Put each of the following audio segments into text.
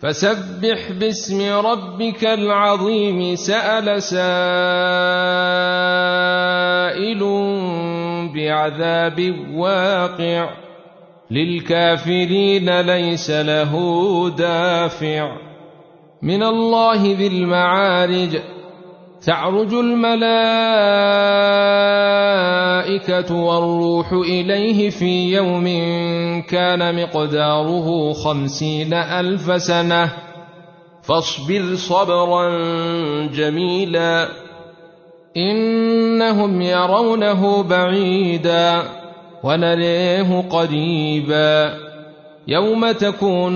فسبح باسم ربك العظيم سأل سائل بعذاب واقع للكافرين ليس له دافع من الله ذي المعارج تعرج الملائكة والروح إليه في يوم كان مقداره 50,000 سنة فاصبر صبرا جميلا إنهم يرونه بعيدا ونريه قريبا يوم تكون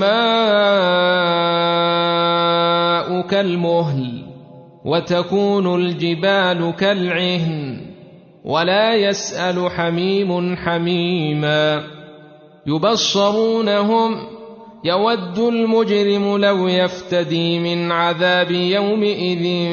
السماء كالمهل وتكون الجبال كالعهن ولا يسأل حميم حميما يبصرونهم يود المجرم لو يفتدي من عذاب يومئذ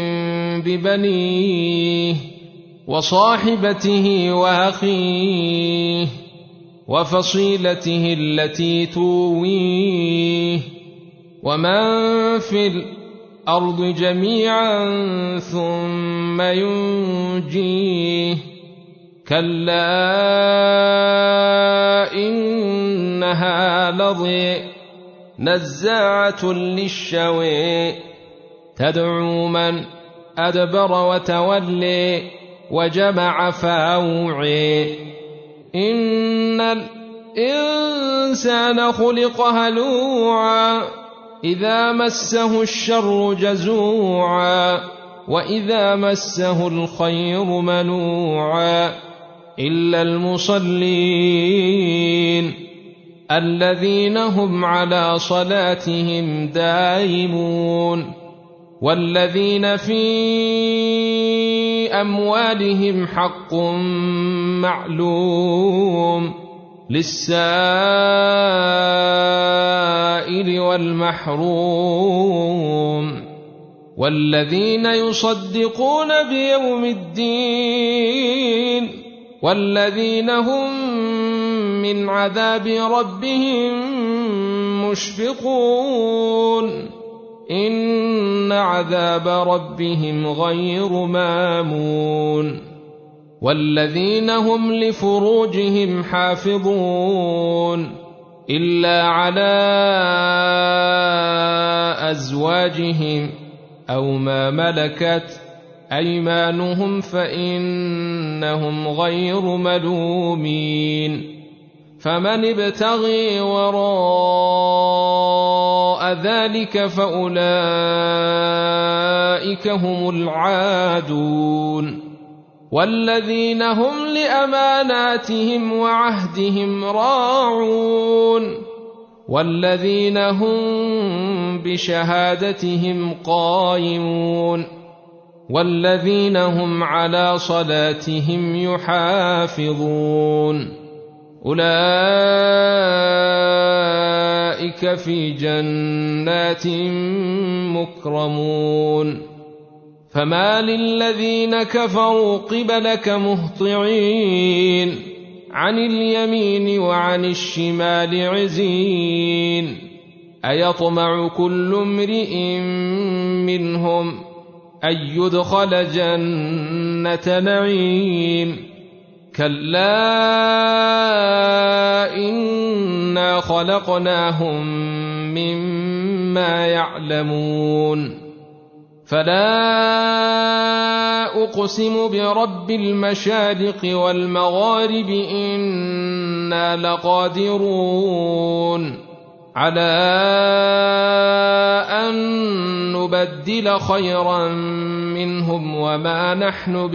ببنيه وصاحبته وأخيه وفصيلته التي تويه ومن في الأرض جميعا ثم ينجيه كلا إنها لظى نزاعة للشوى تدعو من أدبر وتولي وجمع فأوعي إن الإنسان خلق هلوعا إذا مسه الشر جزوعا وإذا مسه الخير منوعا إلا المصلين الذين هم على صلاتهم دائمون والذين في أموالهم حق معلوم للسائل والمحروم والذين يصدقون بيوم الدين والذين هم من عذاب ربهم مشفقون إن عذاب ربهم غير مامون والذين هم لفروجهم حافظون إلا على أزواجهم أو ما ملكت أيمانهم فإنهم غير ملومين فمن ابتغي وراء ذلك فأولئك هم العادون والذين هم لأماناتهم وعهدهم راعون والذين هم بشهادتهم قائمون والذين هم على صلاتهم يحافظون أولئك في جنات مكرمون فما للذين كفروا قبلك مهطعين عن اليمين وعن الشمال عزين أيطمع كل امرئ منهم أن يدخل جنة نعيم كلا إنا خلقناهم مما يعلمون فلا أقسم برب المشارق والمغارب إنا لقادرون على أن نبدل خيرا منهم وما نحن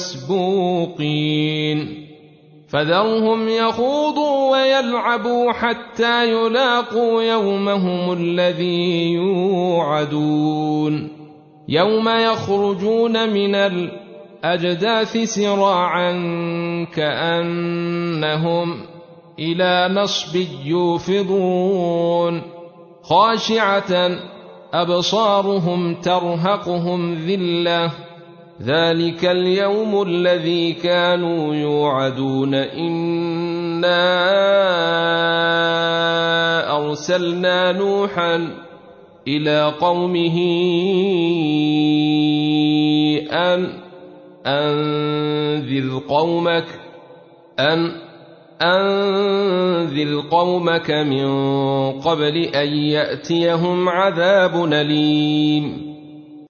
بمسبوقين فذرهم يخوضوا ويلعبوا حتى يلاقوا يومهم الذي يوعدون يوم يخرجون من الأجداث سراعا كأنهم إلى نصب يوفضون خاشعة أبصارهم ترهقهم ذلة ذلك اليوم الذي كانوا يوعدون إنا أرسلنا نوحا إلى قومه أن أنذر قومك من قبل أن يأتيهم عذاب أليم